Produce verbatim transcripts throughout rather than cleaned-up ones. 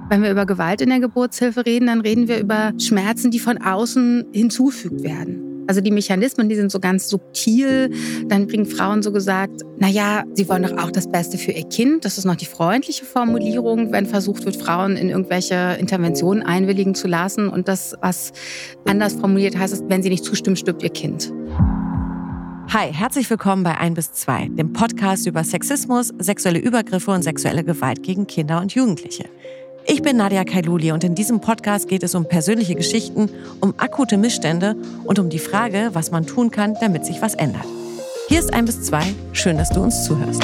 Wenn wir über Gewalt in der Geburtshilfe reden, dann reden wir über Schmerzen, die von außen hinzugefügt werden. Also die Mechanismen, die sind so ganz subtil. Dann kriegen Frauen so gesagt, naja, sie wollen doch auch das Beste für ihr Kind. Das ist noch die freundliche Formulierung, wenn versucht wird, Frauen in irgendwelche Interventionen einwilligen zu lassen. Und das, was anders formuliert heißt, ist, wenn sie nicht zustimmen, stirbt ihr Kind. Hi, herzlich willkommen bei eins bis zwei, dem Podcast über Sexismus, sexuelle Übergriffe und sexuelle Gewalt gegen Kinder und Jugendliche. Ich bin Nadia Kailuli und in diesem Podcast geht es um persönliche Geschichten, um akute Missstände und um die Frage, was man tun kann, damit sich was ändert. Hier ist eins bis zwei. Schön, dass du uns zuhörst.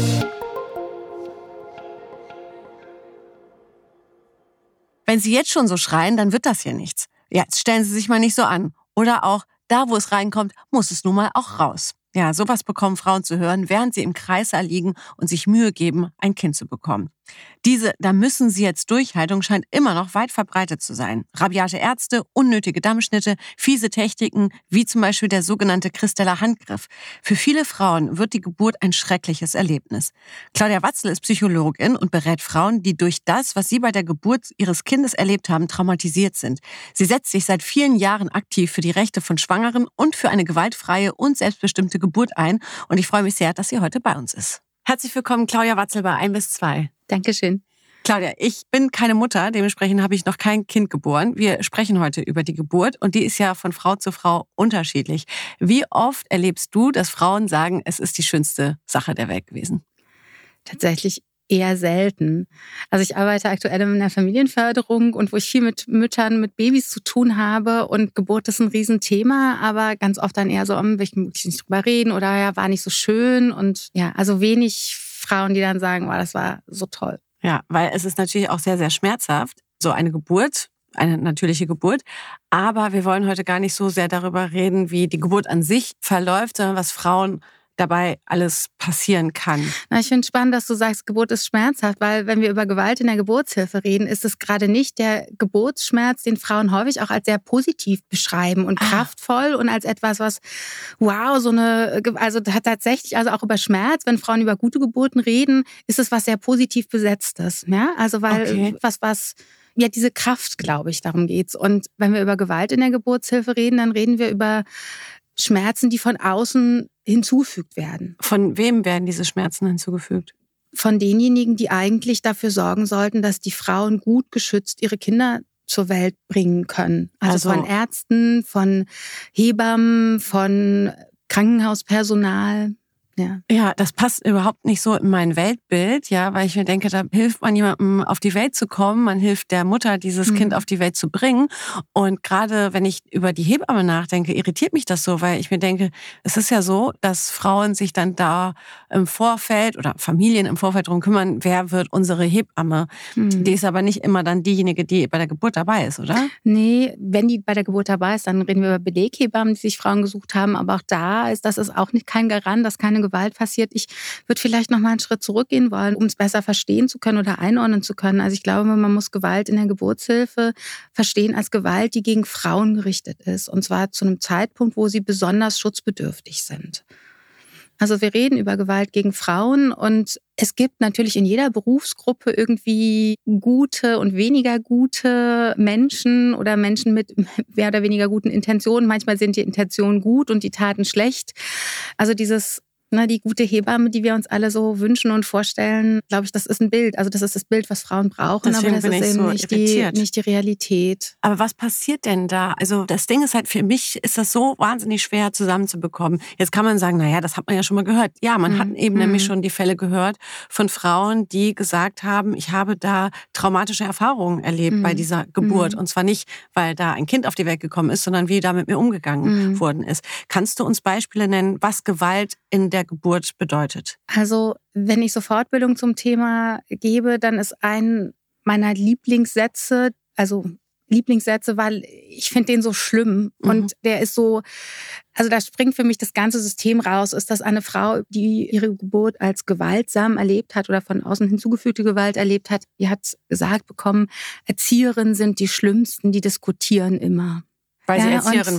Wenn Sie jetzt schon so schreien, dann wird das hier nichts. Ja, jetzt stellen Sie sich mal nicht so an. Oder auch, da wo es reinkommt, muss es nun mal auch raus. Ja, sowas bekommen Frauen zu hören, während sie im Kreißsaal liegen und sich Mühe geben, ein Kind zu bekommen. Diese, da müssen sie jetzt Durchhaltung scheint immer noch weit verbreitet zu sein. Rabiate Ärzte, unnötige Dammschnitte, fiese Techniken, wie zum Beispiel der sogenannte Christeller Handgriff. Für viele Frauen wird die Geburt ein schreckliches Erlebnis. Claudia Watzel ist Psychologin und berät Frauen, die durch das, was sie bei der Geburt ihres Kindes erlebt haben, traumatisiert sind. Sie setzt sich seit vielen Jahren aktiv für die Rechte von Schwangeren und für eine gewaltfreie und selbstbestimmte Geburt ein. Und ich freue mich sehr, dass sie heute bei uns ist. Herzlich willkommen, Claudia Watzel bei eins bis zwei. Dankeschön. Claudia, ich bin keine Mutter, dementsprechend habe ich noch kein Kind geboren. Wir sprechen heute über die Geburt und die ist ja von Frau zu Frau unterschiedlich. Wie oft erlebst du, dass Frauen sagen, es ist die schönste Sache der Welt gewesen? Tatsächlich eher selten. Also ich arbeite aktuell in der Familienförderung und wo ich viel mit Müttern, mit Babys zu tun habe und Geburt ist ein Riesenthema, aber ganz oft dann eher so, um, will ich nicht drüber reden oder ja, war nicht so schön und ja, also wenig Frauen, die dann sagen, oh, das war so toll. Ja, weil es ist natürlich auch sehr, sehr schmerzhaft, so eine Geburt, eine natürliche Geburt. Aber wir wollen heute gar nicht so sehr darüber reden, wie die Geburt an sich verläuft, sondern was Frauen dabei alles passieren kann. Na, ich finde es spannend, dass du sagst, Geburt ist schmerzhaft, weil wenn wir über Gewalt in der Geburtshilfe reden, ist es gerade nicht der Geburtsschmerz, den Frauen häufig auch als sehr positiv beschreiben und ah. kraftvoll und als etwas, was, wow, so eine, also tatsächlich, also auch über Schmerz, wenn Frauen über gute Geburten reden, ist es was sehr positiv Besetztes. Ja? Also weil okay. was, was, ja, diese Kraft, glaube ich, darum geht's. Und wenn wir über Gewalt in der Geburtshilfe reden, dann reden wir über Schmerzen, die von außen hinzugefügt werden. Von wem werden diese Schmerzen hinzugefügt? Von denjenigen, die eigentlich dafür sorgen sollten, dass die Frauen gut geschützt ihre Kinder zur Welt bringen können. Also, also von Ärzten, von Hebammen, von Krankenhauspersonal. Ja. ja, das passt überhaupt nicht so in mein Weltbild, ja, weil ich mir denke, da hilft man jemandem auf die Welt zu kommen, man hilft der Mutter, dieses mhm. Kind auf die Welt zu bringen. Und gerade wenn ich über die Hebamme nachdenke, irritiert mich das so, weil ich mir denke, es ist ja so, dass Frauen sich dann da im Vorfeld oder Familien im Vorfeld darum kümmern, wer wird unsere Hebamme. Mhm. Die ist aber nicht immer dann diejenige, die bei der Geburt dabei ist, oder? Nee, wenn die bei der Geburt dabei ist, dann reden wir über Beleghebammen, die sich Frauen gesucht haben. Aber auch da ist das ist auch nicht kein Garant, dass keine Gewalt passiert. Ich würde vielleicht noch mal einen Schritt zurückgehen wollen, um es besser verstehen zu können oder einordnen zu können. Also ich glaube, man muss Gewalt in der Geburtshilfe verstehen als Gewalt, die gegen Frauen gerichtet ist. Und zwar zu einem Zeitpunkt, wo sie besonders schutzbedürftig sind. Also wir reden über Gewalt gegen Frauen und es gibt natürlich in jeder Berufsgruppe irgendwie gute und weniger gute Menschen oder Menschen mit mehr oder weniger guten Intentionen. Manchmal sind die Intentionen gut und die Taten schlecht. Also dieses Na, die gute Hebamme, die wir uns alle so wünschen und vorstellen, glaube ich, das ist ein Bild. Also das ist das Bild, was Frauen brauchen, Deswegen aber das ist eben so nicht, die, nicht die Realität. Aber was passiert denn da? Also das Ding ist halt, für mich ist das so wahnsinnig schwer zusammenzubekommen. Jetzt kann man sagen, naja, das hat man ja schon mal gehört. Ja, man mhm. hat eben mhm. nämlich schon die Fälle gehört von Frauen, die gesagt haben, ich habe da traumatische Erfahrungen erlebt mhm. bei dieser Geburt. Mhm. Und zwar nicht, weil da ein Kind auf die Welt gekommen ist, sondern wie da mit mir umgegangen mhm. worden ist. Kannst du uns Beispiele nennen, was Gewalt in der Geburt bedeutet? Also, wenn ich so Fortbildung zum Thema gebe, dann ist ein meiner Lieblingssätze, also Lieblingssätze, weil ich finde den so schlimm mhm. und der ist so, also da springt für mich das ganze System raus, ist das eine Frau, die ihre Geburt als gewaltsam erlebt hat oder von außen hinzugefügte Gewalt erlebt hat, die hat gesagt bekommen, Erzieherinnen sind die Schlimmsten, die diskutieren immer. Weil ja, sie Erzieherin war?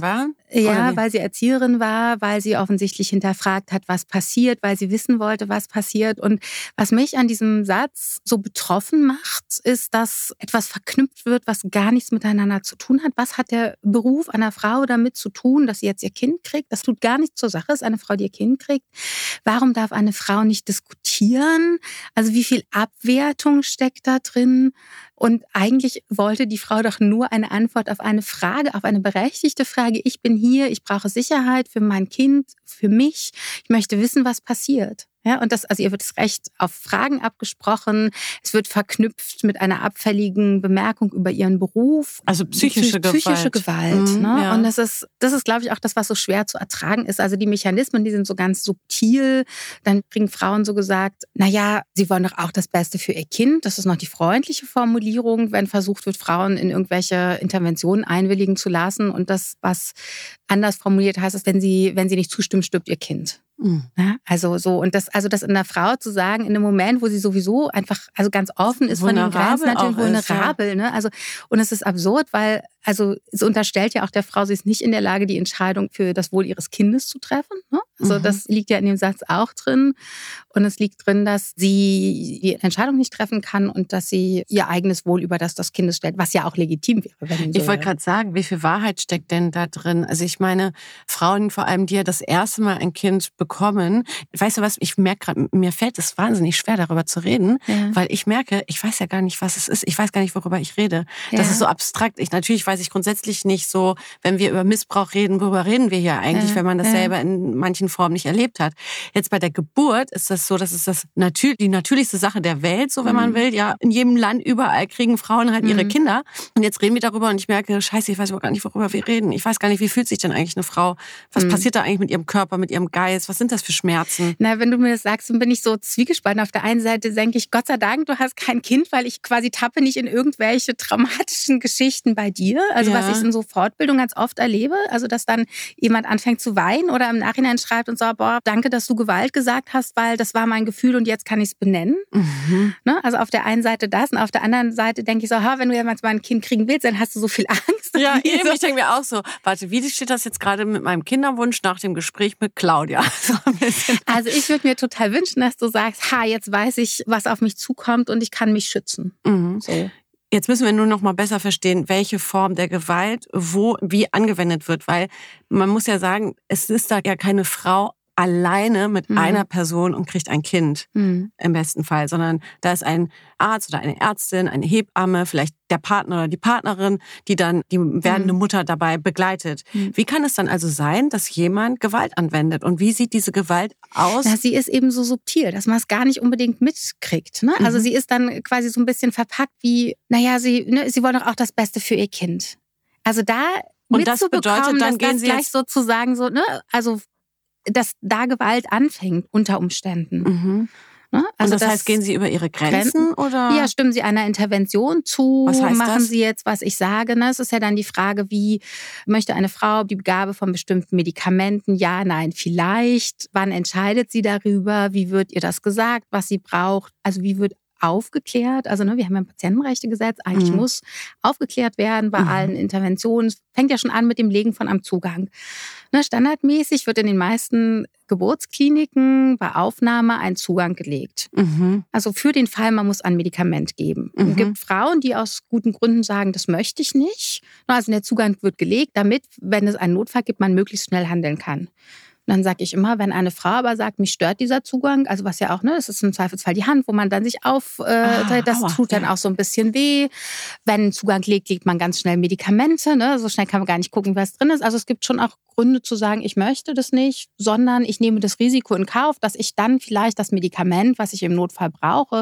Ja, weil sie Erzieherin war, weil sie offensichtlich hinterfragt hat, was passiert, weil sie wissen wollte, was passiert. Und was mich an diesem Satz so betroffen macht, ist, dass etwas verknüpft wird, was gar nichts miteinander zu tun hat. Was hat der Beruf einer Frau damit zu tun, dass sie jetzt ihr Kind kriegt? Das tut gar nichts zur Sache, ist eine Frau, die ihr Kind kriegt. Warum darf eine Frau nicht diskutieren? Also wie viel Abwertung steckt da drin? Und eigentlich wollte die Frau doch nur eine Antwort auf eine Frage, auf eine berechtigte Frage. Ich bin hier, ich brauche Sicherheit für mein Kind, für mich. Ich möchte wissen, was passiert. Ja, und das, also ihr wird das Recht auf Fragen abgesprochen. Es wird verknüpft mit einer abfälligen Bemerkung über ihren Beruf. Also psychische Gewalt. Psychische Gewalt. Mhm, ne? Ja. Und das ist, das ist, glaube ich, auch das, was so schwer zu ertragen ist. Also die Mechanismen, die sind so ganz subtil. Dann kriegen Frauen so gesagt, na ja, sie wollen doch auch das Beste für ihr Kind. Das ist noch die freundliche Formulierung, wenn versucht wird, Frauen in irgendwelche Interventionen einwilligen zu lassen. Und das, was anders formuliert heißt, ist, wenn sie, wenn sie nicht zustimmt, stirbt ihr Kind. Mhm. Ja, also so, und das, also das in einer Frau zu sagen, in einem Moment, wo sie sowieso einfach, also ganz offen ist von den Grenzen, natürlich vulnerabel, ist, ja. ne? Also, und es ist absurd, weil, also, es unterstellt ja auch der Frau, sie ist nicht in der Lage, die Entscheidung für das Wohl ihres Kindes zu treffen, ne? Also, mhm. das liegt ja in dem Satz auch drin. Und es liegt drin, dass sie die Entscheidung nicht treffen kann und dass sie ihr eigenes Wohl über das des Kindes stellt, was ja auch legitim wäre. Wenn so ich wollte gerade sagen, wie viel Wahrheit steckt denn da drin? Also ich meine, Frauen, vor allem die ja das erste Mal ein Kind bekommen, weißt du was, ich merke gerade, mir fällt es wahnsinnig schwer, darüber zu reden, ja. weil ich merke, ich weiß ja gar nicht, was es ist. Ich weiß gar nicht, worüber ich rede. Ja. Das ist so abstrakt. Ich, natürlich weiß ich grundsätzlich nicht so, wenn wir über Missbrauch reden, worüber reden wir hier eigentlich, ja. wenn man das ja. selber in manchen Formen nicht erlebt hat. Jetzt bei der Geburt ist das so, das ist das natür- die natürlichste Sache der Welt, so wenn mhm. man will. Ja, in jedem Land, überall kriegen Frauen halt mhm. ihre Kinder. Und jetzt reden wir darüber und ich merke, scheiße, ich weiß überhaupt gar nicht, worüber wir reden. Ich weiß gar nicht, wie fühlt sich denn eigentlich eine Frau? Was mhm. passiert da eigentlich mit ihrem Körper, mit ihrem Geist? Was sind das für Schmerzen? Na, wenn du mir das sagst, dann bin ich so zwiegespalten. Auf der einen Seite denke ich, Gott sei Dank, du hast kein Kind, weil ich quasi tappe nicht in irgendwelche traumatischen Geschichten bei dir. Also ja. was ich in so Fortbildung ganz oft erlebe. Also dass dann jemand anfängt zu weinen oder im Nachhinein schreibt und sagt, boah, danke, dass du Gewalt gesagt hast, weil das war mein Gefühl und jetzt kann ich es benennen. Mhm. Ne? Also auf der einen Seite das und auf der anderen Seite denke ich so, ha, wenn du jetzt mal ein Kind kriegen willst, dann hast du so viel Angst. Ja, eben, so. Ich denke mir auch so, warte, wie steht das jetzt gerade mit meinem Kinderwunsch nach dem Gespräch mit Claudia? So also ich würde mir total wünschen, dass du sagst, ha, jetzt weiß ich, was auf mich zukommt und ich kann mich schützen. Mhm. So. Jetzt müssen wir nur noch mal besser verstehen, welche Form der Gewalt wo wie angewendet wird, weil man muss ja sagen, es ist da ja keine Frau alleine mit mhm. einer Person und kriegt ein Kind mhm. im besten Fall, sondern da ist ein Arzt oder eine Ärztin, eine Hebamme, vielleicht der Partner oder die Partnerin, die dann die werdende mhm. Mutter dabei begleitet. Mhm. Wie kann es dann also sein, dass jemand Gewalt anwendet und wie sieht diese Gewalt aus? Na, sie ist eben so subtil, dass man es gar nicht unbedingt mitkriegt. Ne? Mhm. Also sie ist dann quasi so ein bisschen verpackt wie, naja, sie, ne, sie wollen doch auch das Beste für ihr Kind. Also da und das bedeutet, dann dass gehen das sie gleich jetzt sozusagen so, ne, also dass da Gewalt anfängt unter Umständen. Mhm. Ne? Also und das, das heißt, gehen Sie über Ihre Grenzen? Oder? Ja, stimmen Sie einer Intervention zu? Was heißt machen das? Sie jetzt, was ich sage? Ne? Es ist ja dann die Frage, wie möchte eine Frau die Gabe von bestimmten Medikamenten? Ja, nein, vielleicht. Wann entscheidet sie darüber? Wie wird ihr das gesagt, was sie braucht? Also wie wird aufgeklärt? Also ne, wir haben ja ein Patientenrechtegesetz. Eigentlich mhm. muss aufgeklärt werden bei mhm. allen Interventionen. Es fängt ja schon an mit dem Legen von am Zugang. Ne, standardmäßig wird in den meisten Geburtskliniken bei Aufnahme ein Zugang gelegt. Mhm. Also für den Fall, man muss ein Medikament geben. Mhm. Es gibt Frauen, die aus guten Gründen sagen, das möchte ich nicht. Also der Zugang wird gelegt, damit, wenn es einen Notfall gibt, man möglichst schnell handeln kann. Und dann sage ich immer, wenn eine Frau aber sagt, mich stört dieser Zugang, also was ja auch, ne, es ist im Zweifelsfall die Hand, wo man dann sich auf, äh, ah, das aua, tut dann ja. auch so ein bisschen weh. Wenn ein Zugang legt, legt man ganz schnell Medikamente, ne, so schnell kann man gar nicht gucken, was drin ist. Also es gibt schon auch Gründe zu sagen, ich möchte das nicht, sondern ich nehme das Risiko in Kauf, dass ich dann vielleicht das Medikament, was ich im Notfall brauche,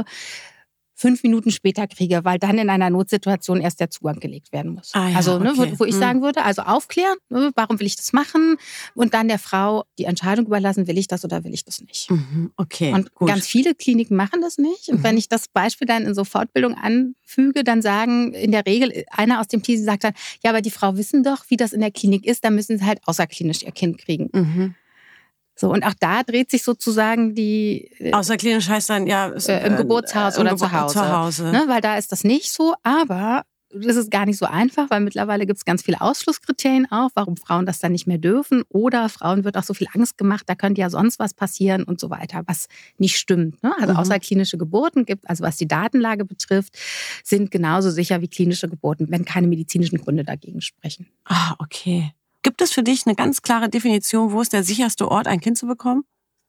fünf Minuten später kriege, weil dann in einer Notsituation erst der Zugang gelegt werden muss. Ah, ja, also, ne, okay. wo, wo ich hm. sagen würde, also aufklären, ne, warum will ich das machen? Und dann der Frau die Entscheidung überlassen, will ich das oder will ich das nicht? Mhm, okay, und gut. Ganz viele Kliniken machen das nicht. Und mhm. wenn ich das Beispiel dann in so Fortbildung anfüge, dann sagen in der Regel, einer aus dem Team sagt dann, ja, aber die Frau wissen doch, wie das in der Klinik ist, dann müssen sie halt außerklinisch ihr Kind kriegen. Mhm. So, und auch da dreht sich sozusagen die... Außerklinisch heißt dann, ja... Äh, Im Geburtshaus äh, oder im Gebur- zu Hause. Zu Hause. Ne, weil da ist das nicht so, aber das ist gar nicht so einfach, weil mittlerweile gibt es ganz viele Ausschlusskriterien auch, warum Frauen das dann nicht mehr dürfen. Oder Frauen wird auch so viel Angst gemacht, da könnte ja sonst was passieren und so weiter, was nicht stimmt. Ne? Also mhm. außerklinische Geburten gibt, also was die Datenlage betrifft, sind genauso sicher wie klinische Geburten, wenn keine medizinischen Gründe dagegen sprechen. Ah, okay. Gibt es für dich eine ganz klare Definition, wo ist der sicherste Ort, ein Kind zu bekommen?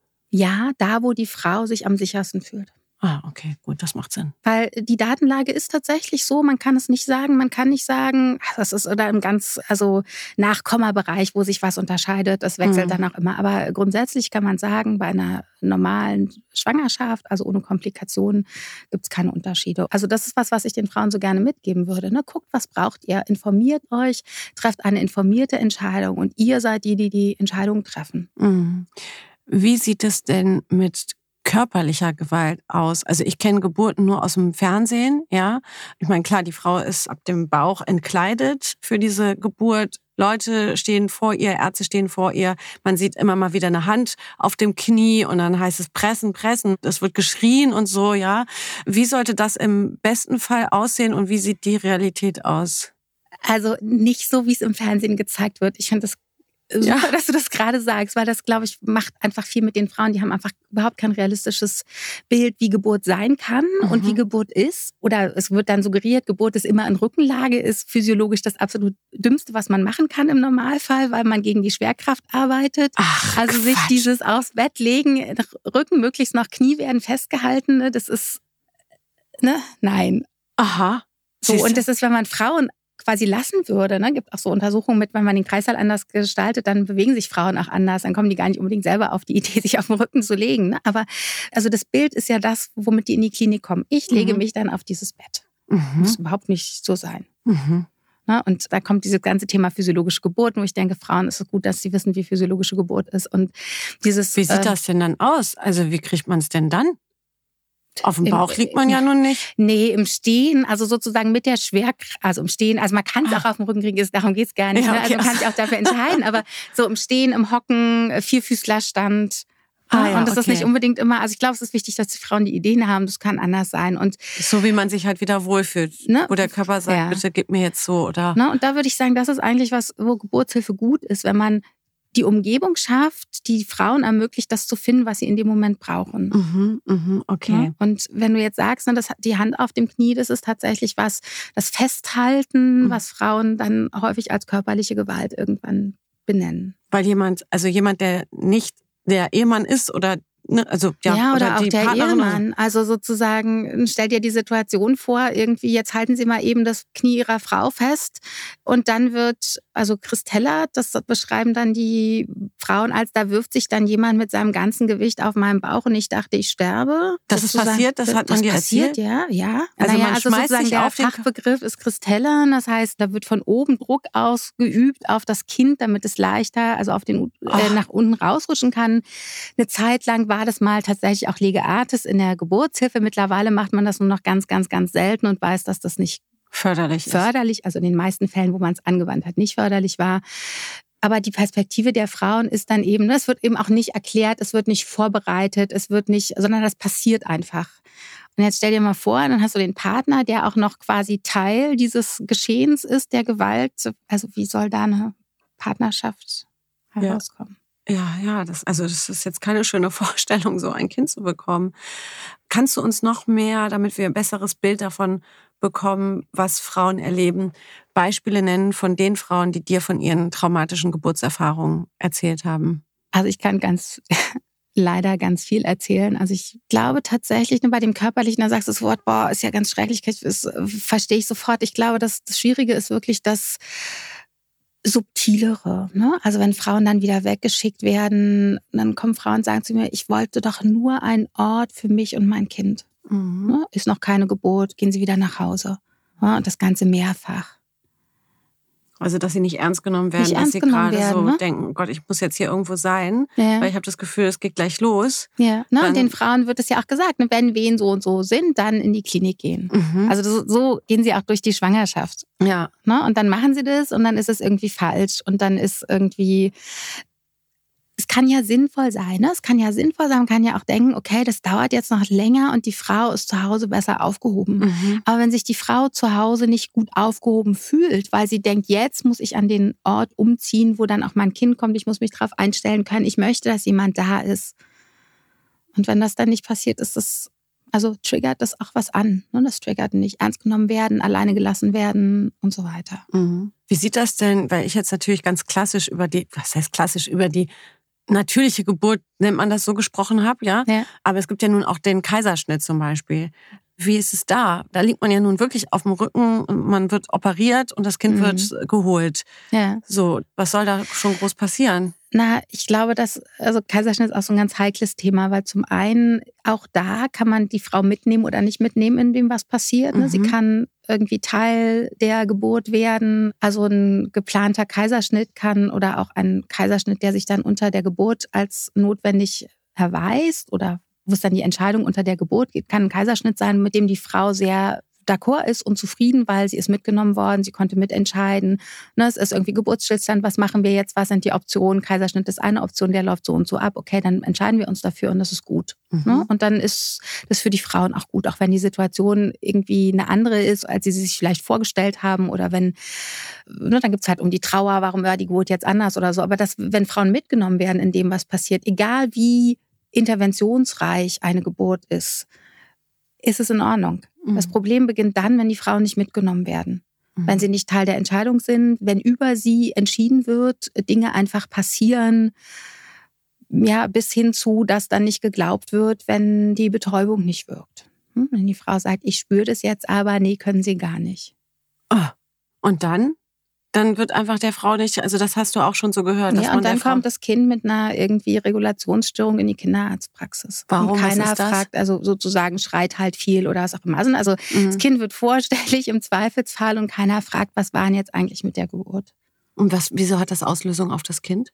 Ja, da, wo die Frau sich am sichersten fühlt. Ah, okay, gut, das macht Sinn. Weil die Datenlage ist tatsächlich so, man kann es nicht sagen, man kann nicht sagen, das ist oder im ganz, also Nachkommabereich, wo sich was unterscheidet, das wechselt mhm. dann auch immer. Aber grundsätzlich kann man sagen, bei einer normalen Schwangerschaft, also ohne Komplikationen, gibt es keine Unterschiede. Also das ist was, was ich den Frauen so gerne mitgeben würde. Ne? Guckt, was braucht ihr, informiert euch, trefft eine informierte Entscheidung und ihr seid die, die die Entscheidung treffen. Mhm. Wie sieht es denn mit körperlicher Gewalt aus? Also ich kenne Geburten nur aus dem Fernsehen, ja. Ich meine, klar, die Frau ist ab dem Bauch entkleidet für diese Geburt. Leute stehen vor ihr, Ärzte stehen vor ihr. Man sieht immer mal wieder eine Hand auf dem Knie und dann heißt es pressen, pressen. Es wird geschrien und so, ja. Wie sollte das im besten Fall aussehen und wie sieht die Realität aus? Also nicht so, wie es im Fernsehen gezeigt wird. Ich finde das super, ja. dass du das gerade sagst, weil das, glaube ich, macht einfach viel mit den Frauen. Die haben einfach überhaupt kein realistisches Bild, wie Geburt sein kann mhm. und wie Geburt ist. Oder es wird dann suggeriert, Geburt ist immer in Rückenlage, ist physiologisch das absolut Dümmste, was man machen kann im Normalfall, weil man gegen die Schwerkraft arbeitet. Ach, also Quatsch. Sich dieses aufs Bett legen, Rücken möglichst noch Knie werden festgehalten, ne, das ist, ne, nein. Aha. So, und das ist, wenn man Frauen quasi lassen würde, ne, gibt auch so Untersuchungen mit, wenn man den Kreißsaal anders gestaltet, dann bewegen sich Frauen auch anders, dann kommen die gar nicht unbedingt selber auf die Idee, sich auf den Rücken zu legen. Ne? Aber also das Bild ist ja das, womit die in die Klinik kommen. Ich lege mhm. mich dann auf dieses Bett. Mhm. Muss überhaupt nicht so sein. Mhm. Ne? Und da kommt dieses ganze Thema physiologische Geburt, wo ich denke, Frauen ist es gut, dass sie wissen, wie physiologische Geburt ist. Und dieses, wie sieht äh, das denn dann aus? Also wie kriegt man es denn dann? Auf dem Bauch liegt man ja nun nicht. Nee, im Stehen, also sozusagen mit der Schwerkraft, also im Stehen, also man kann es auch auf dem Rücken kriegen, darum geht's gar nicht. Ja, okay. Ne? Also man kann sich auch dafür entscheiden, aber so im Stehen, im Hocken, Vierfüßlerstand. Ah, ja, und das okay. ist nicht unbedingt immer, also ich glaube, es ist wichtig, dass die Frauen die Ideen haben, das kann anders sein. Und so wie man sich halt wieder wohlfühlt, ne? Wo der Körper sagt, ja. bitte gib mir jetzt so, oder? Ne? Und da würde ich sagen, das ist eigentlich was, wo Geburtshilfe gut ist, wenn man die Umgebung schafft, die Frauen ermöglicht, das zu finden, was sie in dem Moment brauchen. Mhm, mhm, okay. Ja? Und wenn du jetzt sagst, ne, das, die Hand auf dem Knie, das ist tatsächlich was, das Festhalten, mhm. was Frauen dann häufig als körperliche Gewalt irgendwann benennen. Weil jemand, also jemand, der nicht der Ehemann ist oder also ja, ja, oder, oder auch die der Partnerin. Ehemann. Also sozusagen, stell dir die Situation vor, irgendwie, jetzt halten Sie mal eben das Knie Ihrer Frau fest und dann wird, also Christella, das beschreiben dann die Frauen als, da wirft sich dann jemand mit seinem ganzen Gewicht auf meinen Bauch und ich dachte, ich sterbe. Das ist passiert, das hat man dir erzählt? Ja, ja. Also naja, man also schmeißt sozusagen sich der auf den Fachbegriff ist Christella, das heißt, da wird von oben Druck ausgeübt auf das Kind, damit es leichter, also auf den äh, nach unten rausrutschen kann. Eine Zeit lang war das mal tatsächlich auch Lege Artis in der Geburtshilfe. Mittlerweile macht man das nur noch ganz, ganz, ganz selten und weiß, dass das nicht förderlich ist. Förderlich, also in den meisten Fällen, wo man es angewandt hat, nicht förderlich war. Aber die Perspektive der Frauen ist dann eben, es wird eben auch nicht erklärt, es wird nicht vorbereitet, es wird nicht, sondern das passiert einfach. Und jetzt stell dir mal vor, dann hast du den Partner, der auch noch quasi Teil dieses Geschehens ist, der Gewalt. Also wie soll da eine Partnerschaft herauskommen? Ja. Ja, ja, das, also das ist jetzt keine schöne Vorstellung, so ein Kind zu bekommen. Kannst du uns noch mehr, damit wir ein besseres Bild davon bekommen, was Frauen erleben, Beispiele nennen von den Frauen, die dir von ihren traumatischen Geburtserfahrungen erzählt haben? Also ich kann ganz leider ganz viel erzählen. Also ich glaube tatsächlich, nur bei dem Körperlichen, da sagst du das Wort, boah, ist ja ganz schrecklich, das verstehe ich sofort. Ich glaube, dass das Schwierige ist wirklich, dass subtilere, ne? Also wenn Frauen dann wieder weggeschickt werden, dann kommen Frauen und sagen zu mir, ich wollte doch nur einen Ort für mich und mein Kind. Mhm. Ne? Ist noch keine Geburt, gehen Sie wieder nach Hause. Ja, und das Ganze mehrfach. Also dass sie nicht ernst genommen werden, nicht dass ernst sie genommen gerade werden, so ne? denken, Gott, ich muss jetzt hier irgendwo sein, ja. weil ich habe das Gefühl, es geht gleich los. Ja, ne? Und den Frauen wird es ja auch gesagt, ne? Wenn Wehen so und so sind, dann in die Klinik gehen. Mhm. Also so, so gehen sie auch durch die Schwangerschaft. Ja. Ne? Und dann machen sie das und dann ist es irgendwie falsch und dann ist irgendwie es kann ja sinnvoll sein, ne? Es kann ja sinnvoll sein, man kann ja auch denken, okay, das dauert jetzt noch länger und die Frau ist zu Hause besser aufgehoben. Mhm. Aber wenn sich die Frau zu Hause nicht gut aufgehoben fühlt, weil sie denkt, jetzt muss ich an den Ort umziehen, wo dann auch mein Kind kommt, ich muss mich darauf einstellen können, ich möchte, dass jemand da ist. Und wenn das dann nicht passiert, ist das, also triggert das auch was an. Ne? Das triggert nicht ernst genommen werden, alleine gelassen werden und so weiter. Mhm. Wie sieht das denn, weil ich jetzt natürlich ganz klassisch über die, was heißt klassisch, über die natürliche Geburt, nennt man das so, gesprochen habe, ja? Ja. Aber es gibt ja nun auch den Kaiserschnitt zum Beispiel. Wie ist es da? Da liegt man ja nun wirklich auf dem Rücken, man wird operiert und das Kind Mhm. wird geholt. Ja. So, was soll da schon groß passieren? Na, ich glaube, dass, also Kaiserschnitt ist auch so ein ganz heikles Thema, weil zum einen auch da kann man die Frau mitnehmen oder nicht mitnehmen, in dem was passiert. Ne? Mhm. Sie kann irgendwie Teil der Geburt werden. Also ein geplanter Kaiserschnitt kann oder auch ein Kaiserschnitt, der sich dann unter der Geburt als notwendig erweist oder wo es dann die Entscheidung unter der Geburt gibt, kann ein Kaiserschnitt sein, mit dem die Frau sehr d'accord ist und zufrieden, weil sie ist mitgenommen worden, sie konnte mitentscheiden. Ne, es ist irgendwie Geburtsstillstand, was machen wir jetzt, was sind die Optionen? Kaiserschnitt ist eine Option, der läuft so und so ab. Okay, dann entscheiden wir uns dafür und das ist gut. Mhm. Ne? Und dann ist das für die Frauen auch gut, auch wenn die Situation irgendwie eine andere ist, als sie sich vielleicht vorgestellt haben oder wenn, ne, dann gibt es halt um die Trauer, warum war die Geburt jetzt anders oder so. Aber das, wenn Frauen mitgenommen werden in dem, was passiert, egal wie interventionsreich eine Geburt ist, ist es in Ordnung. Mhm. Das Problem beginnt dann, wenn die Frauen nicht mitgenommen werden. Mhm. Wenn sie nicht Teil der Entscheidung sind, wenn über sie entschieden wird, Dinge einfach passieren, ja, bis hin zu, dass dann nicht geglaubt wird, wenn die Betäubung nicht wirkt. Hm? Wenn die Frau sagt, ich spüre das jetzt, aber nee, können sie gar nicht. Oh. Und dann? Dann wird einfach der Frau nicht, also das hast du auch schon so gehört. Dass Ja, man und dann der Frau, kommt das Kind mit einer irgendwie Regulationsstörung in die Kinderarztpraxis. Warum? Und keiner Was ist das? fragt, also sozusagen schreit halt viel oder was auch immer. Also Mhm. das Kind wird vorstellig im Zweifelsfall und keiner fragt, was war denn jetzt eigentlich mit der Geburt? Und was, wieso hat das Auslösung auf das Kind?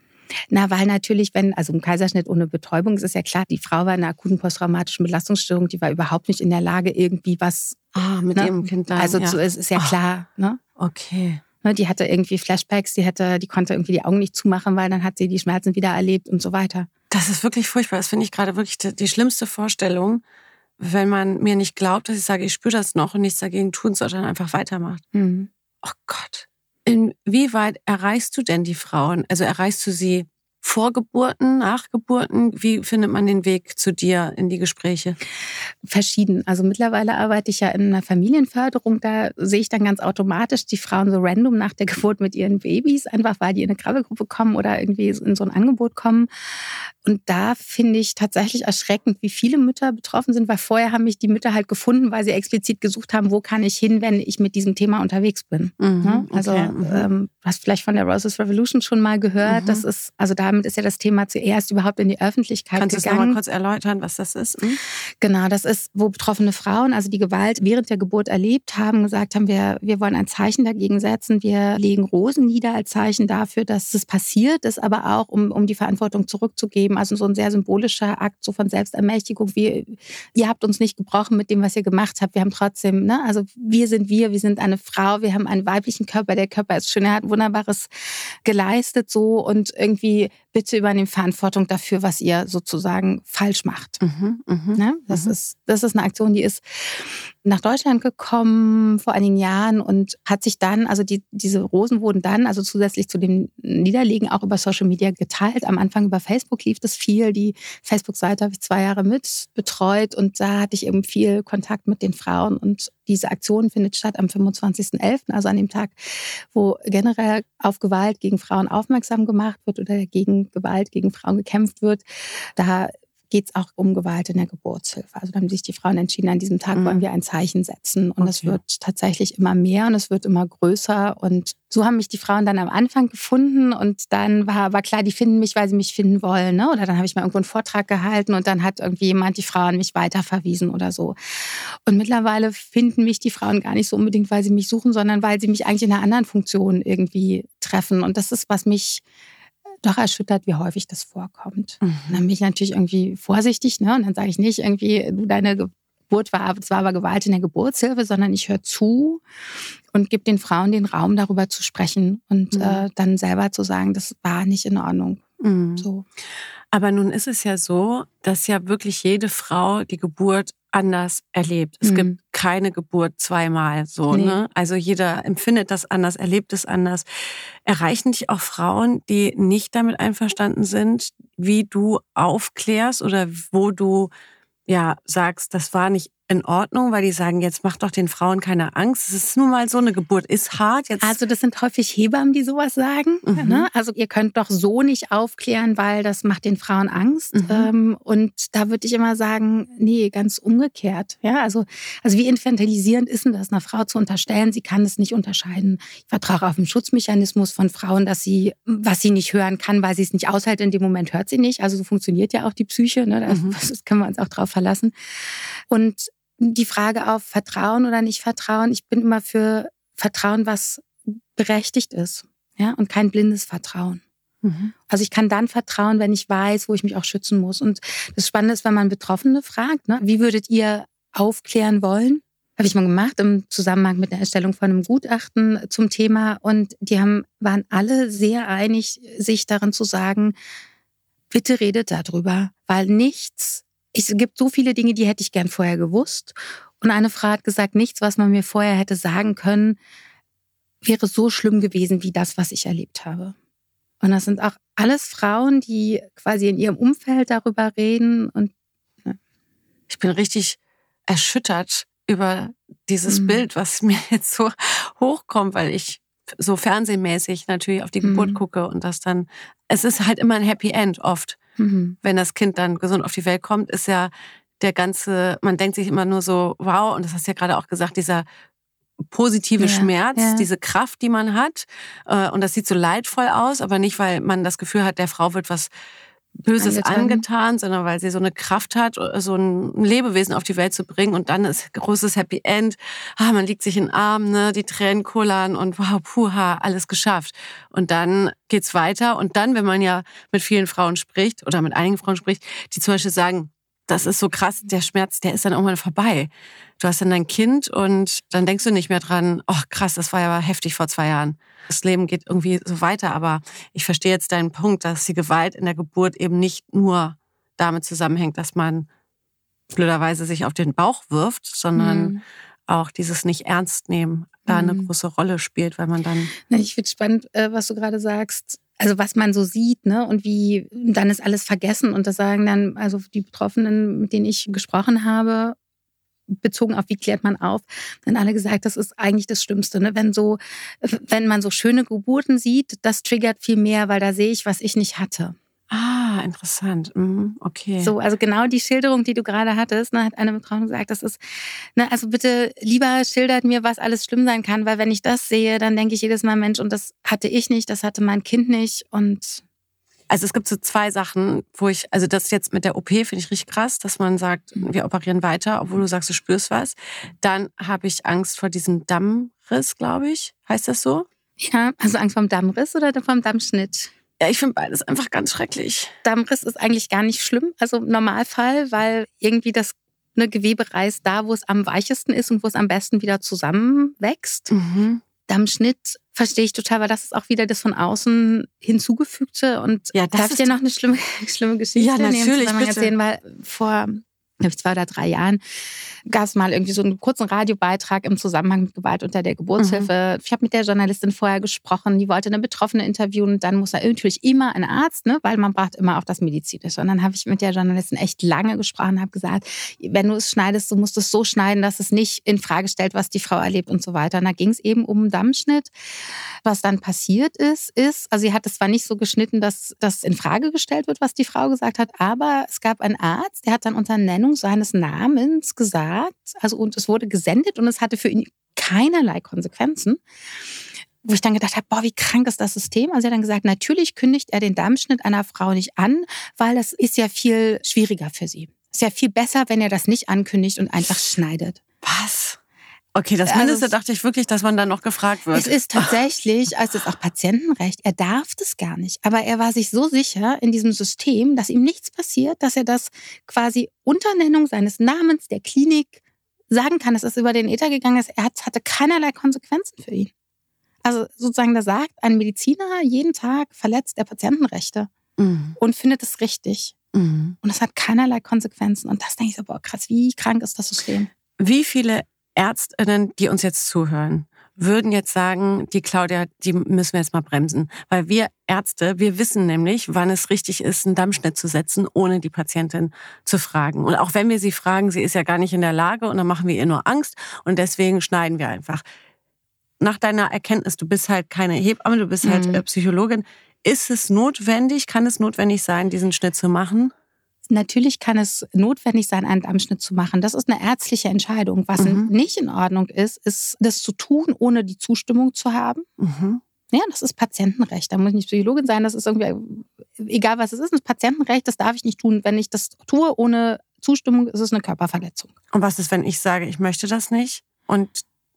Na, weil natürlich, wenn, also ein Kaiserschnitt ohne Betäubung, ist es ja klar, die Frau war in einer akuten posttraumatischen Belastungsstörung, die war überhaupt nicht in der Lage, irgendwie was, Ah, mit ne? ihrem Kind dann. Also ja. so, es ist ja Ah. klar, ne? Okay. Ne, die hatte irgendwie Flashbacks, die hatte, die konnte irgendwie die Augen nicht zumachen, weil dann hat sie die Schmerzen wieder erlebt und so weiter. Das ist wirklich furchtbar. Das finde ich gerade wirklich die, die schlimmste Vorstellung, wenn man mir nicht glaubt, dass ich sage, ich spüre das noch und nichts dagegen tun, sondern einfach weitermacht. Mhm. Oh Gott. Inwieweit erreichst du denn die Frauen? Also erreichst du sie vor Geburten, nach Geburten? Wie findet man den Weg zu dir in die Gespräche? Verschieden. Also mittlerweile arbeite ich ja in einer Familienförderung. Da sehe ich dann ganz automatisch die Frauen so random nach der Geburt mit ihren Babys, einfach weil die in eine Krabbelgruppe kommen oder irgendwie in so ein Angebot kommen. Und da finde ich tatsächlich erschreckend, wie viele Mütter betroffen sind, weil vorher haben mich die Mütter halt gefunden, weil sie explizit gesucht haben, wo kann ich hin, wenn ich mit diesem Thema unterwegs bin. Mhm, Ne? Also okay, mhm. ähm, du hast vielleicht von der Roses Revolution schon mal gehört. Mhm. Das ist, also damit ist ja das Thema zuerst überhaupt in die Öffentlichkeit Kannst du es gegangen. nochmal kurz erläutern, was das ist? Hm? Genau, das ist, wo betroffene Frauen, also die Gewalt während der Geburt erlebt haben, gesagt haben, wir, wir wollen ein Zeichen dagegen setzen. Wir legen Rosen nieder als Zeichen dafür, dass es passiert ist, aber auch, um, um die Verantwortung zurückzugeben. Also so ein sehr symbolischer Akt so von Selbstermächtigung. Wir, ihr habt uns nicht gebrochen mit dem, was ihr gemacht habt. Wir haben trotzdem, ne, also wir sind wir, wir sind eine Frau, wir haben einen weiblichen Körper, der Körper ist schön, er hat Wunderbares geleistet so und irgendwie bitte übernehmt Verantwortung dafür, was ihr sozusagen falsch macht. Mhm, mhm, Ne? Das, mhm. ist, das ist eine Aktion, die ist nach Deutschland gekommen vor einigen Jahren und hat sich dann, also die, diese Rosen wurden dann, also zusätzlich zu dem Niederlegen, auch über Social Media geteilt. Am Anfang über Facebook lief das viel. Die Facebook-Seite habe ich zwei Jahre mit betreut und da hatte ich eben viel Kontakt mit den Frauen. Und diese Aktion findet statt am fünfundzwanzigsten elften, also an dem Tag, wo generell auf Gewalt gegen Frauen aufmerksam gemacht wird oder gegen Gewalt gegen Frauen gekämpft wird. Da geht es auch um Gewalt in der Geburtshilfe. Also da haben sich die Frauen entschieden, an diesem Tag Mhm. wollen wir ein Zeichen setzen. Und es Okay. wird tatsächlich immer mehr und es wird immer größer. Und so haben mich die Frauen dann am Anfang gefunden. Und dann war, war klar, die finden mich, weil sie mich finden wollen. Ne? Oder dann habe ich mal irgendwo einen Vortrag gehalten und dann hat irgendwie jemand die Frau an mich weiterverwiesen oder so. Und mittlerweile finden mich die Frauen gar nicht so unbedingt, weil sie mich suchen, sondern weil sie mich eigentlich in einer anderen Funktion irgendwie treffen. Und das ist, was mich doch erschüttert, wie häufig das vorkommt. Mhm. Und dann bin ich natürlich irgendwie vorsichtig, ne? Und dann sage ich nicht irgendwie, du, deine Geburt war, es war aber Gewalt in der Geburtshilfe, sondern ich höre zu und gebe den Frauen den Raum, darüber zu sprechen und Mhm. äh, dann selber zu sagen, das war nicht in Ordnung. Mhm. So. Aber nun ist es ja so, dass ja wirklich jede Frau die Geburt anders erlebt. Es Mhm. gibt keine Geburt zweimal so, Nee. ne? Also jeder empfindet das anders, erlebt es anders. Erreichen dich auch Frauen, die nicht damit einverstanden sind, wie du aufklärst oder wo du ja sagst, das war nicht in Ordnung, weil die sagen, jetzt macht doch den Frauen keine Angst. Es ist nun mal so, eine Geburt ist hart. Jetzt Also das sind häufig Hebammen, die sowas sagen. Mhm. Ne? Also ihr könnt doch so nicht aufklären, weil das macht den Frauen Angst. Mhm. Ähm, und da würde ich immer sagen, nee, ganz umgekehrt. Ja, also, also wie infantilisierend ist denn das, einer Frau zu unterstellen, sie kann es nicht unterscheiden. Ich vertraue auf den Schutzmechanismus von Frauen, dass sie, was sie nicht hören kann, weil sie es nicht aushält. In dem Moment hört sie nicht. Also so funktioniert ja auch die Psyche. Ne? Das, Mhm. das können wir uns auch drauf verlassen. Und die Frage auf Vertrauen oder nicht Vertrauen, ich bin immer für Vertrauen, was berechtigt ist, ja, und kein blindes Vertrauen. Mhm. Also ich kann dann vertrauen, wenn ich weiß, wo ich mich auch schützen muss. Und das Spannende ist, wenn man Betroffene fragt, ne, wie würdet ihr aufklären wollen? Habe ich mal gemacht im Zusammenhang mit der Erstellung von einem Gutachten zum Thema. Und die haben, waren alle sehr einig, sich darin zu sagen, bitte redet darüber, weil nichts, es gibt so viele Dinge, die hätte ich gern vorher gewusst. Und eine Frau hat gesagt, nichts, was man mir vorher hätte sagen können, wäre so schlimm gewesen wie das, was ich erlebt habe. Und das sind auch alles Frauen, die quasi in ihrem Umfeld darüber reden. Und ne. Ich bin richtig erschüttert über dieses Mhm. Bild, was mir jetzt so hochkommt, weil ich so fernsehmäßig natürlich auf die Mhm. Geburt gucke und das dann, es ist halt immer ein Happy End oft. Mhm. Wenn das Kind dann gesund auf die Welt kommt, ist ja der ganze, man denkt sich immer nur so, wow, und das hast du ja gerade auch gesagt, dieser positive Ja, Schmerz, ja. diese Kraft, die man hat. äh, Und das sieht so leidvoll aus, aber nicht, weil man das Gefühl hat, der Frau wird was Böses Angetan. angetan, sondern weil sie so eine Kraft hat, so ein Lebewesen auf die Welt zu bringen. Und dann ist großes Happy End. Ah, man liegt sich in den Arm, ne, die Tränen kullern und wow, puha, alles geschafft. Und dann geht's weiter. Und dann, wenn man ja mit vielen Frauen spricht oder mit einigen Frauen spricht, die zum Beispiel sagen, das ist so krass, der Schmerz, der ist dann irgendwann vorbei. Du hast dann dein Kind und dann denkst du nicht mehr dran, oh krass, das war ja heftig vor zwei Jahren. Das Leben geht irgendwie so weiter, aber ich verstehe jetzt deinen Punkt, dass die Gewalt in der Geburt eben nicht nur damit zusammenhängt, dass man blöderweise sich auf den Bauch wirft, sondern Mhm. auch dieses nicht ernst nehmen da eine Mhm. große Rolle spielt, weil man dann... Na, ich finde spannend, äh, was du gerade sagst. Also was man so sieht, ne, und wie, dann ist alles vergessen. Und das sagen dann, also die Betroffenen, mit denen ich gesprochen habe, bezogen auf, wie klärt man auf, dann alle gesagt, das ist eigentlich das Schlimmste, ne? Wenn so, wenn man so schöne Geburten sieht, das triggert viel mehr, weil da sehe ich, was ich nicht hatte. Ah, interessant. Mhm, okay. So, also genau die Schilderung, die du gerade hattest, ne, hat eine Betroffene gesagt, das ist, ne, also bitte lieber schildert mir, was alles schlimm sein kann, weil wenn ich das sehe, dann denke ich jedes Mal, Mensch, und das hatte ich nicht, das hatte mein Kind nicht und... Also es gibt so zwei Sachen, wo ich, also das jetzt mit der O P finde ich richtig krass, dass man sagt, wir operieren weiter, obwohl du sagst, du spürst was. Dann habe ich Angst vor diesem Dammriss, glaube ich. Heißt das so? Ja, also Angst vom Dammriss oder vom Dammschnitt? Ja, ich finde beides einfach ganz schrecklich. Dammriss ist eigentlich gar nicht schlimm, also im Normalfall, weil irgendwie das eine Gewebe reißt da, wo es am weichesten ist und wo es am besten wieder zusammenwächst. Mhm. Dammschnitt verstehe ich total, weil das ist auch wieder das von außen hinzugefügte. Und Ja, das darf ich ist dir noch eine schlimme, schlimme Geschichte Ja, in dem natürlich, Zusammenhang bitte. erzählen? Weil vor glaube ich, zwei oder drei Jahren gab es mal irgendwie so einen kurzen Radiobeitrag im Zusammenhang mit Gewalt unter der Geburtshilfe. Mhm. Ich habe mit der Journalistin vorher gesprochen, die wollte eine Betroffene interviewen und dann muss da natürlich immer ein Arzt, ne, weil man braucht immer auch das Medizinische. Und dann habe ich mit der Journalistin echt lange gesprochen, habe gesagt, wenn du es schneidest, du musst es so schneiden, dass es nicht in Frage stellt, was die Frau erlebt und so weiter. Und da ging es eben um einen Dammschnitt. Was dann passiert ist, ist, also sie hat es zwar nicht so geschnitten, dass das in Frage gestellt wird, was die Frau gesagt hat, aber es gab einen Arzt, der hat dann unter Nennung seines Namens gesagt, also und es wurde gesendet und es hatte für ihn keinerlei Konsequenzen. Wo ich dann gedacht habe, boah, wie krank ist das System? Also er hat dann gesagt, natürlich kündigt er den Dammschnitt einer Frau nicht an, weil das ist ja viel schwieriger für sie. Es ist ja viel besser, wenn er das nicht ankündigt und einfach schneidet. Was? Okay, das Mindeste also, dachte ich wirklich, dass man dann noch gefragt wird. Es ist tatsächlich, also es ist auch Patientenrecht, er darf das gar nicht. Aber er war sich so sicher in diesem System, dass ihm nichts passiert, dass er das quasi unter Nennung seines Namens der Klinik sagen kann, dass es über den Äther gegangen ist. Er hatte keinerlei Konsequenzen für ihn. Also sozusagen, da sagt ein Mediziner jeden Tag, verletzt er Patientenrechte. Mhm. und findet es richtig. Mhm. Und das hat keinerlei Konsequenzen. Und das denke ich so, boah, krass, wie krank ist das System? Wie viele Ärztinnen, die uns jetzt zuhören, würden jetzt sagen, die Claudia, die müssen wir jetzt mal bremsen. Weil wir Ärzte, wir wissen nämlich, wann es richtig ist, einen Dammschnitt zu setzen, ohne die Patientin zu fragen. Und auch wenn wir sie fragen, sie ist ja gar nicht in der Lage und dann machen wir ihr nur Angst und deswegen schneiden wir einfach. Nach deiner Erkenntnis, du bist halt keine Hebamme, du bist Mhm. halt äh, Psychologin. Ist es notwendig, kann es notwendig sein, diesen Schnitt zu machen? Natürlich kann es notwendig sein, einen Dammschnitt zu machen. Das ist eine ärztliche Entscheidung. Was Mhm. nicht in Ordnung ist, ist, das zu tun, ohne die Zustimmung zu haben. Mhm. Ja, das ist Patientenrecht. Da muss ich nicht Psychologin sein. Das ist irgendwie, egal was es ist, das ist Patientenrecht. Das darf ich nicht tun. Wenn ich das tue ohne Zustimmung, ist es eine Körperverletzung. Und was ist, wenn ich sage, ich möchte das nicht? Und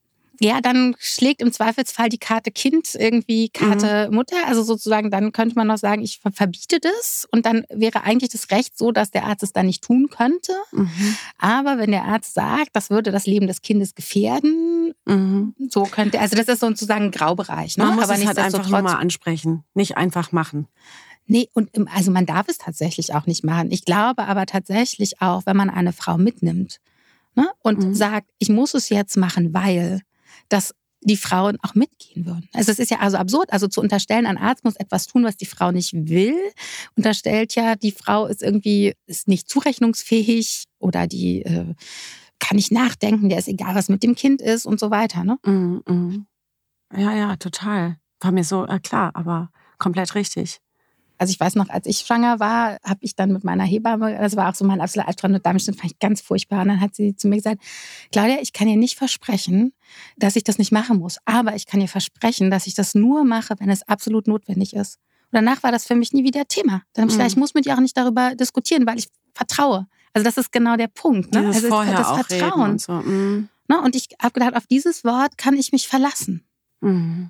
Ja, dann schlägt im Zweifelsfall die Karte Kind irgendwie Karte mhm. Mutter. Also sozusagen, dann könnte man noch sagen, ich verbiete das. Und dann wäre eigentlich das Recht so, dass der Arzt es dann nicht tun könnte. Mhm. Aber wenn der Arzt sagt, das würde das Leben des Kindes gefährden, mhm. so könnte, also das ist sozusagen ein Graubereich. Ne? Man muss Aber es halt einfach nur mal ansprechen, nicht einfach machen. Nee, und also man darf es tatsächlich auch nicht machen. Ich glaube aber tatsächlich auch, wenn man eine Frau mitnimmt, ne, und mhm. sagt, ich muss es jetzt machen, weil, dass die Frauen auch mitgehen würden. Also es ist ja also absurd, also zu unterstellen, ein Arzt muss etwas tun, was die Frau nicht will, unterstellt ja, die Frau ist irgendwie ist nicht zurechnungsfähig oder die äh, kann nicht nachdenken, der ist egal, was mit dem Kind ist und so weiter. Ne? Mhm, mhm. Ja, ja, total. War mir so äh, klar, aber komplett richtig. Also ich weiß noch, als ich schwanger war, habe ich dann mit meiner Hebamme, das war auch so mein absoluter Albtraum, mit Dammschnitt fand ich ganz furchtbar. Und dann hat sie zu mir gesagt, Claudia, ich kann dir nicht versprechen, dass ich das nicht machen muss. Aber ich kann dir versprechen, dass ich das nur mache, wenn es absolut notwendig ist. Und danach war das für mich nie wieder Thema. Dann habe ich gesagt, ich muss mit dir auch nicht darüber diskutieren, weil ich vertraue. Also das ist genau der Punkt. Ne? Dieses also vorher das auch Vertrauen. Und, so. mhm. ne? Und ich habe gedacht, auf dieses Wort kann ich mich verlassen. Mhm.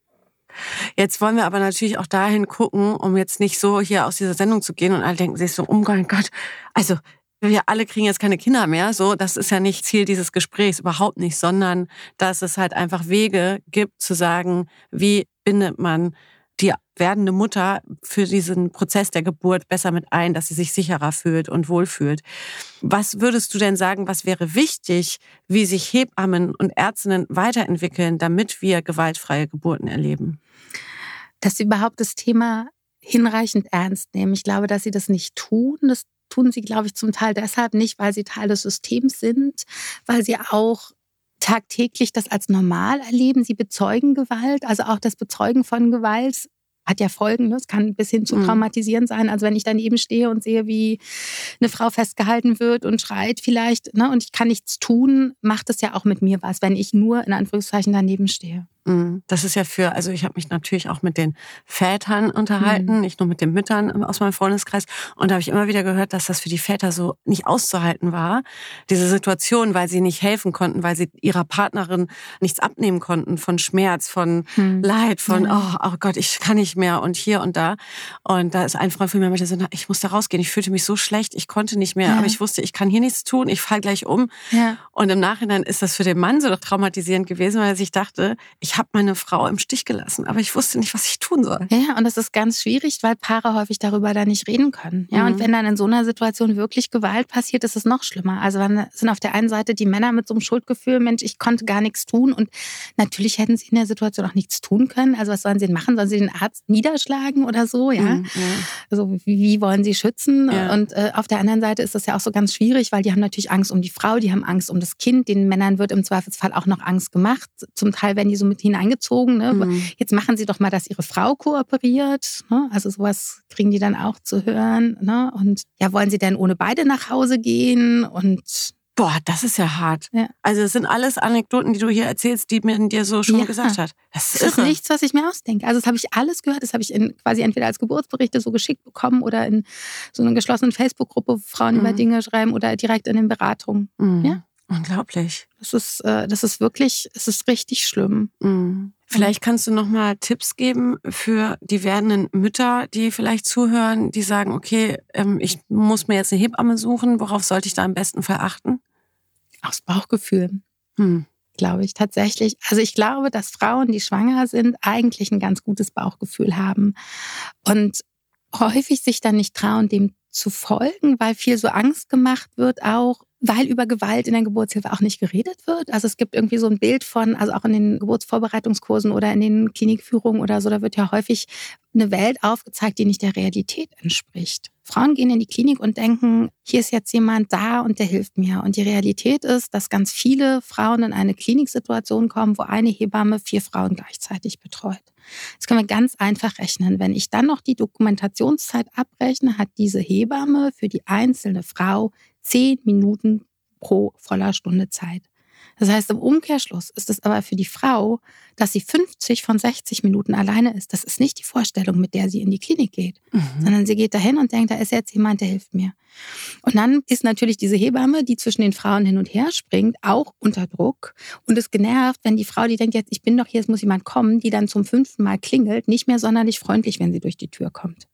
Jetzt wollen wir aber natürlich auch dahin gucken, um jetzt nicht so hier aus dieser Sendung zu gehen und alle denken sich so, oh mein Gott, also wir alle kriegen jetzt keine Kinder mehr, so, das ist ja nicht Ziel dieses Gesprächs, überhaupt nicht, sondern dass es halt einfach Wege gibt zu sagen, wie bindet man die werdende Mutter für diesen Prozess der Geburt besser mit ein, dass sie sich sicherer fühlt und wohlfühlt. Was würdest du denn sagen, was wäre wichtig, wie sich Hebammen und Ärztinnen weiterentwickeln, damit wir gewaltfreie Geburten erleben? Dass sie überhaupt das Thema hinreichend ernst nehmen. Ich glaube, dass sie das nicht tun. Das tun sie, glaube ich, zum Teil deshalb nicht, weil sie Teil des Systems sind, weil sie auch tagtäglich das als normal erleben. Sie bezeugen Gewalt, also auch das Bezeugen von Gewalt hat ja Folgen, ne? Es kann bis hin zu traumatisierend sein. Also wenn ich daneben stehe und sehe, wie eine Frau festgehalten wird und schreit vielleicht, ne, und ich kann nichts tun, macht es ja auch mit mir was, wenn ich nur in Anführungszeichen daneben stehe. Das ist ja für, also ich habe mich natürlich auch mit den Vätern unterhalten, mhm. nicht nur mit den Müttern aus meinem Freundeskreis. Und da habe ich immer wieder gehört, dass das für die Väter so nicht auszuhalten war, diese Situation, weil sie nicht helfen konnten, weil sie ihrer Partnerin nichts abnehmen konnten von Schmerz, von mhm. Leid, von ja. oh, oh Gott, ich kann nicht mehr und hier und da. Und da ist ein Freund von mir, der meinte so, ich muss da rausgehen, ich fühlte mich so schlecht, ich konnte nicht mehr, ja. aber ich wusste, ich kann hier nichts tun, ich falle gleich um. Ja. Und im Nachhinein ist das für den Mann so doch traumatisierend gewesen, weil er sich dachte, ich habe meine Frau im Stich gelassen, aber ich wusste nicht, was ich tun soll. Ja, und das ist ganz schwierig, weil Paare häufig darüber dann nicht reden können. Ja, mhm. und wenn dann in so einer Situation wirklich Gewalt passiert, ist es noch schlimmer. Also dann sind auf der einen Seite die Männer mit so einem Schuldgefühl, Mensch, ich konnte gar nichts tun und natürlich hätten sie in der Situation auch nichts tun können. Also was sollen sie denn machen? Sollen sie den Arzt niederschlagen oder so? Ja, mhm, ja. Also wie, wie wollen sie schützen? Ja. Und äh, auf der anderen Seite ist das ja auch so ganz schwierig, weil die haben natürlich Angst um die Frau, die haben Angst um das Kind. Den Männern wird im Zweifelsfall auch noch Angst gemacht. Zum Teil werden die so mit hineingezogen. Ne? Mhm. Jetzt machen sie doch mal, dass ihre Frau kooperiert. Ne? Also sowas kriegen die dann auch zu hören. Ne? Und ja, wollen sie denn ohne beide nach Hause gehen? Und boah, das ist ja hart. Ja. Also es sind alles Anekdoten, die du hier erzählst, die mir dir so schon ja. gesagt hat. Das ist, das ist nichts, was ich mir ausdenke. Also das habe ich alles gehört. Das habe ich in, quasi entweder als Geburtsberichte so geschickt bekommen oder in so einer geschlossenen Facebook-Gruppe, wo Frauen mhm. über Dinge schreiben oder direkt in den Beratungen. Mhm. Ja? Unglaublich. Das ist, äh, das ist wirklich, es ist richtig schlimm. Mhm. Vielleicht kannst du noch mal Tipps geben für die werdenden Mütter, die vielleicht zuhören, die sagen, okay, ähm, ich muss mir jetzt eine Hebamme suchen. Worauf sollte ich da am besten verachten? Aufs Bauchgefühl, hm. glaube ich tatsächlich. Also ich glaube, dass Frauen, die schwanger sind, eigentlich ein ganz gutes Bauchgefühl haben. Und häufig sich dann nicht trauen, dem zu folgen, weil viel so Angst gemacht wird auch, weil über Gewalt in der Geburtshilfe auch nicht geredet wird. Also es gibt irgendwie so ein Bild von, also auch in den Geburtsvorbereitungskursen oder in den Klinikführungen oder so, da wird ja häufig eine Welt aufgezeigt, die nicht der Realität entspricht. Frauen gehen in die Klinik und denken, hier ist jetzt jemand da und der hilft mir. Und die Realität ist, dass ganz viele Frauen in eine Kliniksituation kommen, wo eine Hebamme vier Frauen gleichzeitig betreut. Das können wir ganz einfach rechnen. Wenn ich dann noch die Dokumentationszeit abrechne, hat diese Hebamme für die einzelne Frau zehn Minuten pro voller Stunde Zeit. Das heißt, im Umkehrschluss ist es aber für die Frau, dass sie fünfzig von sechzig Minuten alleine ist. Das ist nicht die Vorstellung, mit der sie in die Klinik geht, mhm. sondern sie geht dahin und denkt, da ist jetzt jemand, der hilft mir. Und dann ist natürlich diese Hebamme, die zwischen den Frauen hin und her springt, auch unter Druck und ist genervt, wenn die Frau, die denkt, jetzt ich bin doch hier, es muss jemand kommen, die dann zum fünften Mal klingelt, nicht mehr sonderlich freundlich, wenn sie durch die Tür kommt.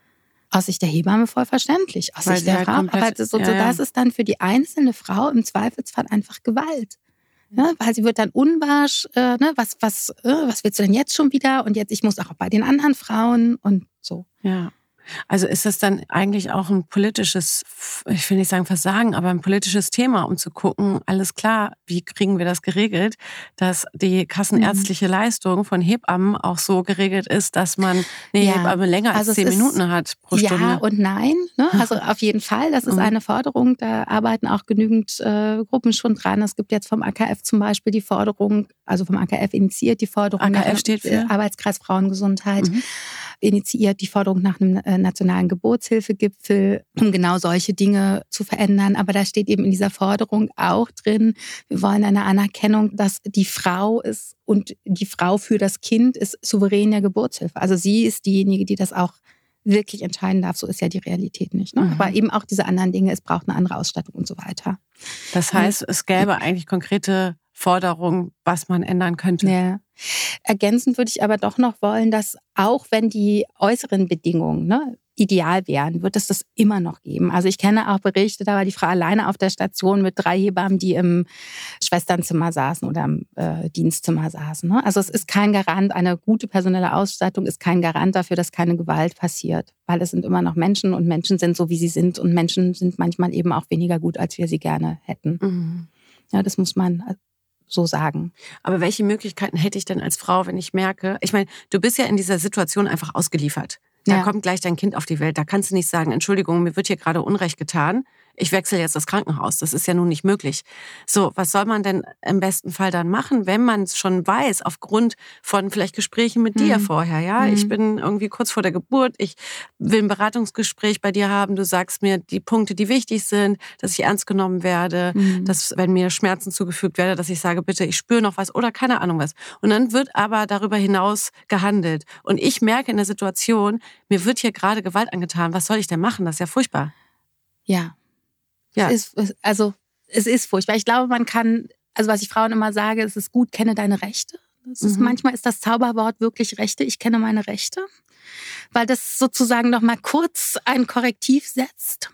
Aus Sicht der Hebamme voll verständlich. Aus Sicht der Frau. Aber so, so, das ist dann für die einzelne Frau im Zweifelsfall einfach Gewalt. Ja, weil sie wird dann unbarsch, äh, ne, was, was, äh, was willst du denn jetzt schon wieder? Und jetzt, ich muss auch bei den anderen Frauen und so. Ja. Also ist das dann eigentlich auch ein politisches, ich will nicht sagen Versagen, aber ein politisches Thema, um zu gucken, alles klar, wie kriegen wir das geregelt, dass die kassenärztliche mhm. Leistung von Hebammen auch so geregelt ist, dass man eine ja. Hebamme länger als also zehn Minuten hat pro ja Stunde. Ja und nein, ne? Also auf jeden Fall, das ist mhm. eine Forderung, da arbeiten auch genügend äh, Gruppen schon dran. Es gibt jetzt vom A K F zum Beispiel die Forderung, also vom A K F initiiert die Forderung, A K F steht für Arbeitskreis Frauengesundheit, mhm. initiiert die Forderung nach einem äh, nationalen Geburtshilfegipfel, um genau solche Dinge zu verändern. Aber da steht eben in dieser Forderung auch drin, wir wollen eine Anerkennung, dass die Frau ist und die Frau für das Kind ist souverän der Geburtshilfe. Also sie ist diejenige, die das auch wirklich entscheiden darf. So ist ja die Realität nicht. Ne? Mhm. Aber eben auch diese anderen Dinge, es braucht eine andere Ausstattung und so weiter. Das heißt, es gäbe eigentlich konkrete Forderungen, was man ändern könnte. Ja. Ergänzend würde ich aber doch noch wollen, dass auch wenn die äußeren Bedingungen ne, ideal wären, wird es das immer noch geben. Also ich kenne auch Berichte, da war die Frau alleine auf der Station mit drei Hebammen, die im Schwesternzimmer saßen oder im äh, Dienstzimmer saßen. Ne? Also es ist kein Garant, eine gute personelle Ausstattung ist kein Garant dafür, dass keine Gewalt passiert. Weil es sind immer noch Menschen und Menschen sind so, wie sie sind. Und Menschen sind manchmal eben auch weniger gut, als wir sie gerne hätten. Mhm. Ja, das muss man so sagen. Aber welche Möglichkeiten hätte ich denn als Frau, wenn ich merke, ich meine, du bist ja in dieser Situation einfach ausgeliefert. Da ja. kommt gleich dein Kind auf die Welt. Da kannst du nicht sagen, Entschuldigung, mir wird hier gerade Unrecht getan. Ich wechsle jetzt das Krankenhaus. Das ist ja nun nicht möglich. So, was soll man denn im besten Fall dann machen, wenn man es schon weiß, aufgrund von vielleicht Gesprächen mit mhm. dir vorher, ja? Mhm. Ich bin irgendwie kurz vor der Geburt, ich will ein Beratungsgespräch bei dir haben, du sagst mir die Punkte, die wichtig sind, dass ich ernst genommen werde, mhm. dass, wenn mir Schmerzen zugefügt werden, dass ich sage, bitte, ich spüre noch was oder keine Ahnung was. Und dann wird aber darüber hinaus gehandelt. Und ich merke in der Situation, mir wird hier gerade Gewalt angetan. Was soll ich denn machen? Das ist ja furchtbar. Ja. Ja. Es ist, also, es ist furchtbar. Ich glaube, man kann, also was ich Frauen immer sage, es ist gut, kenne deine Rechte. Das ist, mhm. Manchmal ist das Zauberwort wirklich Rechte. Ich kenne meine Rechte, weil das sozusagen noch mal kurz ein Korrektiv setzt.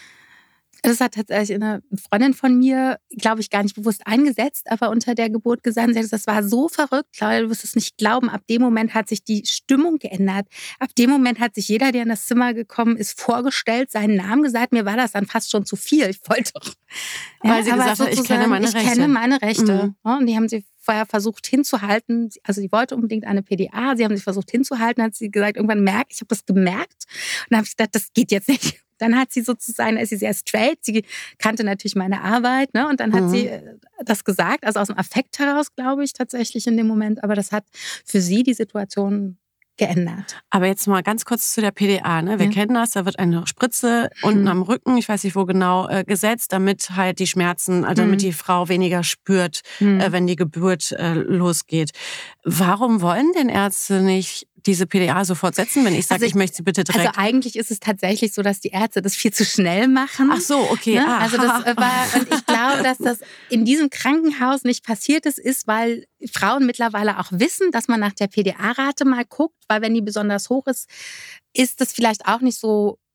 Das hat tatsächlich eine Freundin von mir, glaube ich, gar nicht bewusst eingesetzt, aber unter der Geburt gesagt, das war so verrückt, Claudia, du wirst es nicht glauben. Ab dem Moment hat sich die Stimmung geändert. Ab dem Moment hat sich jeder, der in das Zimmer gekommen ist, vorgestellt, seinen Namen gesagt. Mir war das dann fast schon zu viel. Ich wollte doch. Weil ja, sie gesagt hat, ich kenne meine ich Rechte. Ich kenne meine Rechte. Mhm. Und die haben sie vorher versucht hinzuhalten. Also sie wollte unbedingt eine P D A. Sie haben sie versucht hinzuhalten. Hat sie gesagt, irgendwann merkt, ich habe das gemerkt. Und dann habe ich gedacht, das geht jetzt nicht. Dann hat sie sozusagen, da ist sie sehr straight, sie kannte natürlich meine Arbeit, ne? Und dann hat mhm. sie das gesagt, also aus dem Affekt heraus, glaube ich, tatsächlich in dem Moment. Aber das hat für sie die Situation geändert. Aber jetzt mal ganz kurz zu der P D A. Ne? Wir ja. kennen das, da wird eine Spritze unten mhm. am Rücken, ich weiß nicht wo genau, äh, gesetzt, damit halt die Schmerzen, also damit mhm. die Frau weniger spürt, mhm. äh, wenn die Geburt äh, losgeht. Warum wollen denn Ärzte nicht diese P D A sofort setzen, wenn ich sage, also ich, ich möchte sie bitte direkt? Also eigentlich ist es tatsächlich so, dass die Ärzte das viel zu schnell machen. Ach so, okay. Ne? Ah. Also das war, und ich glaube, dass das in diesem Krankenhaus nicht passiert ist, ist, weil Frauen mittlerweile auch wissen, dass man nach der P D A-Rate mal guckt, weil wenn die besonders hoch ist, ist das vielleicht auch nicht so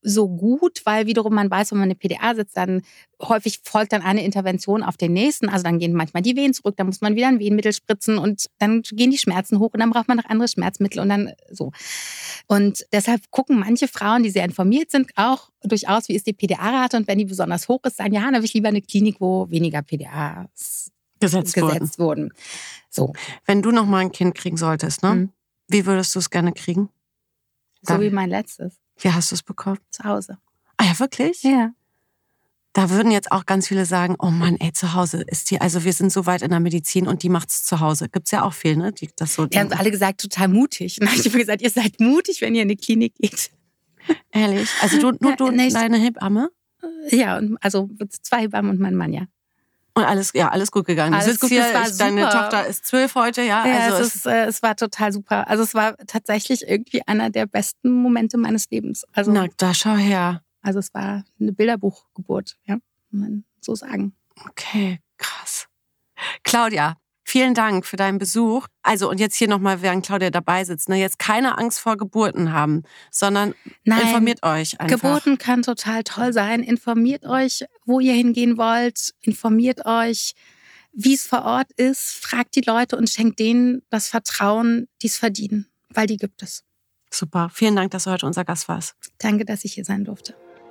so gut, weil wiederum man weiß, wenn man eine P D A sitzt, dann häufig folgt dann eine Intervention auf den nächsten. Also dann gehen manchmal die Wehen zurück, dann muss man wieder ein Wehenmittel spritzen und dann gehen die Schmerzen hoch und dann braucht man noch andere Schmerzmittel und dann so. Und deshalb gucken manche Frauen, die sehr informiert sind, auch durchaus, wie ist die P D A-Rate, und wenn die besonders hoch ist, sagen, ja, dann will ich lieber eine Klinik, wo weniger P D As gesetzt, gesetzt wurden. wurden. So. Wenn du noch mal ein Kind kriegen solltest, ne? Mhm. Wie würdest du es gerne kriegen? So wie mein letztes. Wie hast du es bekommen? Zu Hause. Ah ja, wirklich? Ja. Da würden jetzt auch ganz viele sagen, oh Mann, ey, zu Hause ist die, also wir sind so weit in der Medizin und die macht's zu Hause. Gibt's ja auch viel, ne? Die das so. Die haben alle gesagt, total mutig. Und dann habe ich immer gesagt, ihr seid mutig, wenn ihr in die Klinik geht. Ehrlich? Also du, nur du und ja, deine Hebamme? Ja, also zwei Hebammen und mein Mann, ja. Und alles, ja, alles gut gegangen. Du alles sitzt gut, hier, das war ich, deine super. Tochter ist zwölf heute, ja. ja also es, ist, äh, es war total super. Also es war tatsächlich irgendwie einer der besten Momente meines Lebens. Also, na, da schau her. Also es war eine Bilderbuchgeburt, ja, kann man so sagen. Okay, krass. Claudia, vielen Dank für deinen Besuch. Also und jetzt hier nochmal, während Claudia dabei sitzt, ne, jetzt keine Angst vor Geburten haben, sondern Nein, informiert euch einfach. Geburten kann total toll sein. Informiert euch, wo ihr hingehen wollt. Informiert euch, wie es vor Ort ist. Fragt die Leute und schenkt denen das Vertrauen, die es verdienen, weil die gibt es. Super. Vielen Dank, dass du heute unser Gast warst. Danke, dass ich hier sein durfte.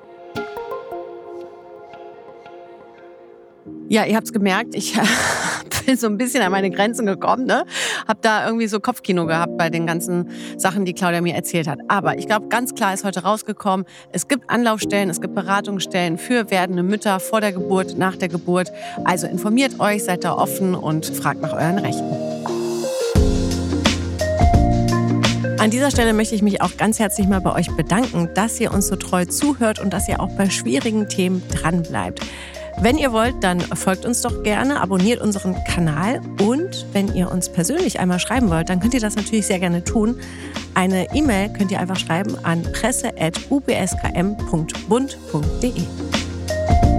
Ja, ihr habt's gemerkt, ich bin so ein bisschen an meine Grenzen gekommen, ne? Hab da irgendwie so Kopfkino gehabt bei den ganzen Sachen, die Claudia mir erzählt hat. Aber ich glaube, ganz klar ist heute rausgekommen, es gibt Anlaufstellen, es gibt Beratungsstellen für werdende Mütter vor der Geburt, nach der Geburt. Also informiert euch, seid da offen und fragt nach euren Rechten. An dieser Stelle möchte ich mich auch ganz herzlich mal bei euch bedanken, dass ihr uns so treu zuhört und dass ihr auch bei schwierigen Themen dranbleibt. Wenn ihr wollt, dann folgt uns doch gerne, abonniert unseren Kanal und wenn ihr uns persönlich einmal schreiben wollt, dann könnt ihr das natürlich sehr gerne tun. Eine E-Mail könnt ihr einfach schreiben an presse at u b s k m punkt bund punkt d e.